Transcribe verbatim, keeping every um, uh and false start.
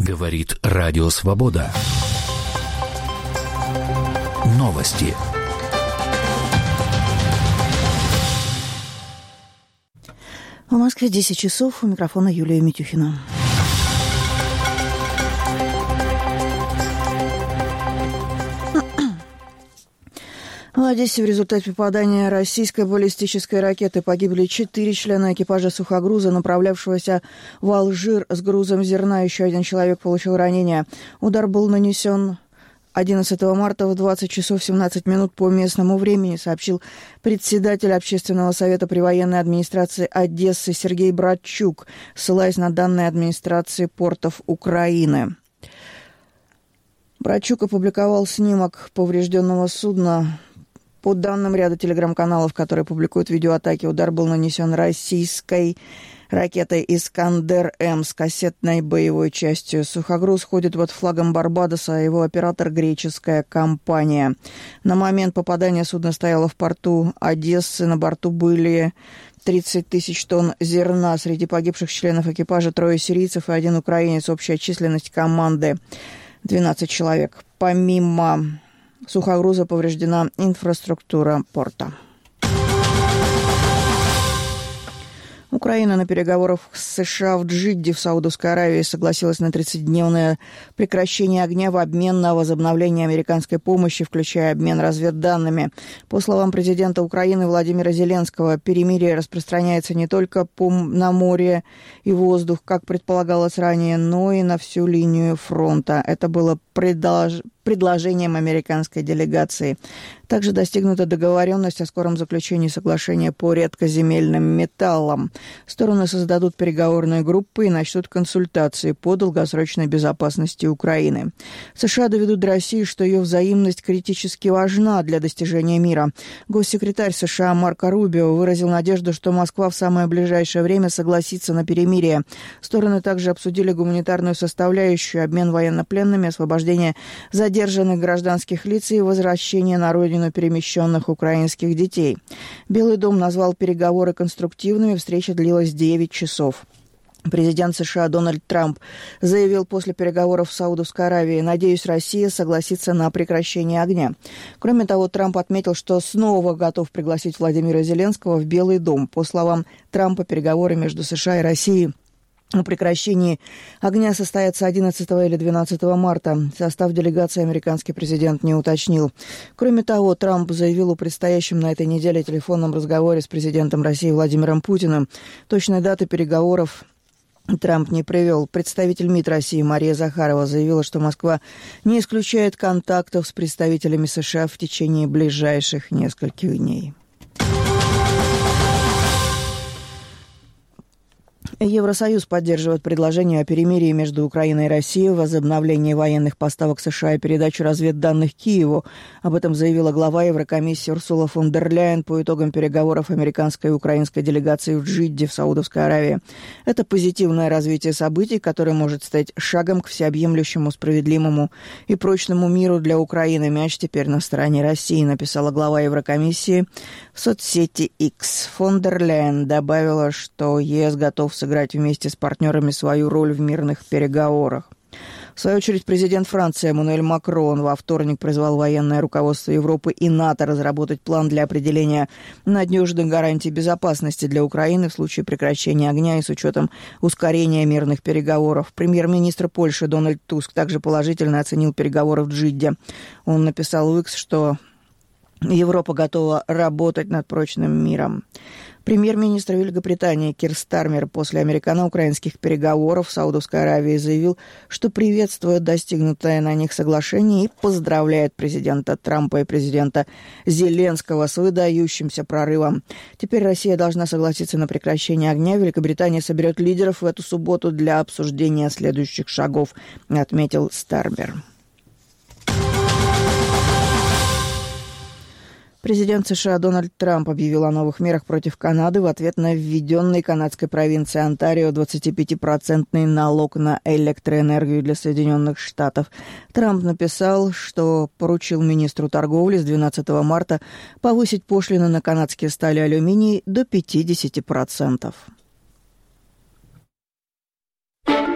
Говорит Радио Свобода. Новости. В Москве десять часов. У микрофона Юлия Митюхина. В Одессе в результате попадания российской баллистической ракеты погибли четыре члена экипажа сухогруза, направлявшегося в Алжир с грузом зерна. Еще один человек получил ранение. Удар был нанесен одиннадцатого марта в двадцать часов семнадцать минут по местному времени, сообщил председатель Общественного совета при военной администрации Одессы Сергей Братчук, ссылаясь на данные администрации портов Украины. Братчук опубликовал снимок поврежденного судна. По данным ряда телеграм-каналов, которые публикуют видеоатаки, удар был нанесен российской ракетой «Искандер-М» с кассетной боевой частью. Сухогруз ходит под флагом Барбадоса, а его оператор – греческая компания. На момент попадания судно стояло в порту Одессы. На борту были тридцать тысяч тонн зерна. Среди погибших членов экипажа трое сирийцев и один украинец. Общая численность команды – двенадцать человек. Помимо сухогруза повреждена инфраструктура порта. Украина на переговорах с США в Джидде в Саудовской Аравии согласилась на тридцатидневное прекращение огня в обмен на возобновление американской помощи, включая обмен разведданными. По словам президента Украины Владимира Зеленского, перемирие распространяется не только по, на море и воздух, как предполагалось ранее, но и на всю линию фронта. Это было предлож... предложением американской делегации. Также достигнута договоренность о скором заключении соглашения по редкоземельным металлам. Стороны создадут переговорные группы и начнут консультации по долгосрочной безопасности Украины. США доведут до России, что ее взаимность критически важна для достижения мира. Госсекретарь США Марко Рубио выразил надежду, что Москва в самое ближайшее время согласится на перемирие. Стороны также обсудили гуманитарную составляющую, обмен военнопленными, освобождение задержанных гражданских лиц и возвращение на родину перемещенных украинских детей. Белый дом назвал переговоры конструктивными, встреча длилась девять часов. Президент США Дональд Трамп заявил после переговоров в Саудовской Аравии: «Надеюсь, Россия согласится на прекращение огня». Кроме того, Трамп отметил, что снова готов пригласить Владимира Зеленского в Белый дом. По словам Трампа, переговоры между США и Россией о прекращении огня состоятся одиннадцатого или двенадцатого марта. Состав делегации американский президент не уточнил. Кроме того, Трамп заявил о предстоящем на этой неделе телефонном разговоре с президентом России Владимиром Путиным. Точной даты переговоров Трамп не привел. Представитель МИД России Мария Захарова заявила, что Москва не исключает контактов с представителями США в течение ближайших нескольких дней. Евросоюз поддерживает предложение о перемирии между Украиной и Россией, возобновлении военных поставок США и передачу разведданных Киеву. Об этом заявила глава Еврокомиссии Урсула фон дер Ляйен по итогам переговоров американской и украинской делегации в Джидде в Саудовской Аравии. Это позитивное развитие событий, которое может стать шагом к всеобъемлющему, справедливому и прочному миру для Украины. Мяч теперь на стороне России, написала глава Еврокомиссии в соцсети X. Фон дер Ляйен добавила, что ЕС готов сыграть вместе с партнерами свою роль в мирных переговорах. В свою очередь, президент Франции Эммануэль Макрон во вторник призвал военное руководство Европы и НАТО разработать план для определения надежных гарантий безопасности для Украины в случае прекращения огня и с учетом ускорения мирных переговоров. Премьер-министр Польши Дональд Туск также положительно оценил переговоры в Джидде. Он написал в X, что Европа готова работать над прочным миром. Премьер-министр Великобритании Кир Стармер после американо-украинских переговоров в Саудовской Аравии заявил, что приветствует достигнутое на них соглашение и поздравляет президента Трампа и президента Зеленского с выдающимся прорывом. Теперь Россия должна согласиться на прекращение огня. Великобритания соберет лидеров в эту субботу для обсуждения следующих шагов, отметил Стармер. Президент США Дональд Трамп объявил о новых мерах против Канады в ответ на введенный канадской провинцией Онтарио двадцатипятипроцентный налог на электроэнергию для Соединенных Штатов. Трамп написал, что поручил министру торговли с двенадцатого марта повысить пошлины на канадские стали и алюминий до пятидесяти процентов.